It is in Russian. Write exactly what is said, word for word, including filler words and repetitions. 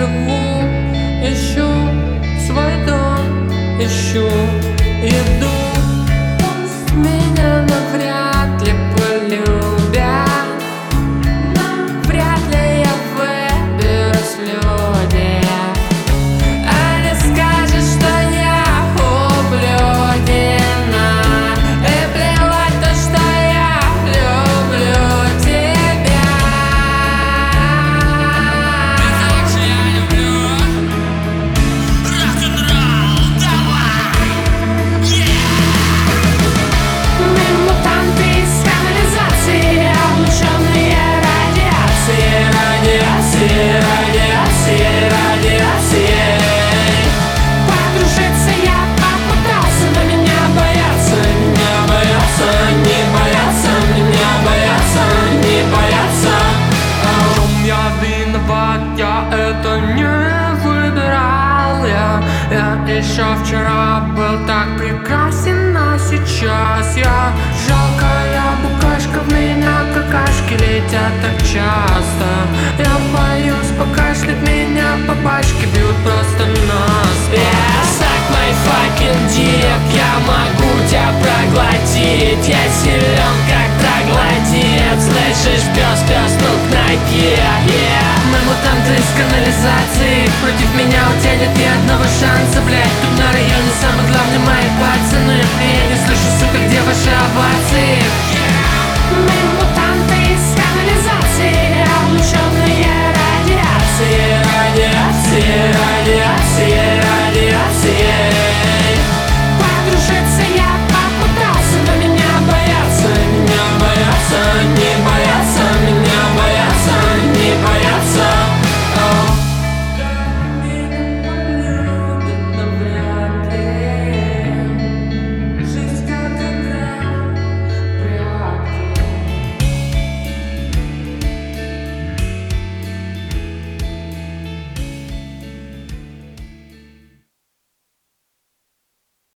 живу, ищу свой дом, ищу еду. Пусть меня навряд ли полюбят, но вряд ли я выберусь в люди. Они скажут, что я ублюдина, и плевать то, что я люблю тебя. Как же я люблю рок-н-ролл, давай! Мы мутанты из канализации, облученные радиацией, радиацией, радиацией, радиацией. Подружиться я попытался, но меня боятся, меня боятся, не боятся, меня боятся, не боятся. А ум, я виноват, я это не выбирал. Я, я еще вчера был так прекрасен, а сейчас я жалкая букашка, в меня какашки летят так часто. Я боюсь покашлять, меня по башке бьют просто нас. Yeah, suck my fucking dick, я могу тебя проглотить. Я силен как троглодит, слышишь, пес, пес, ну к ноге, yeah. Мы мутанты из канализации, против меня у тебя нет ни одного шанса.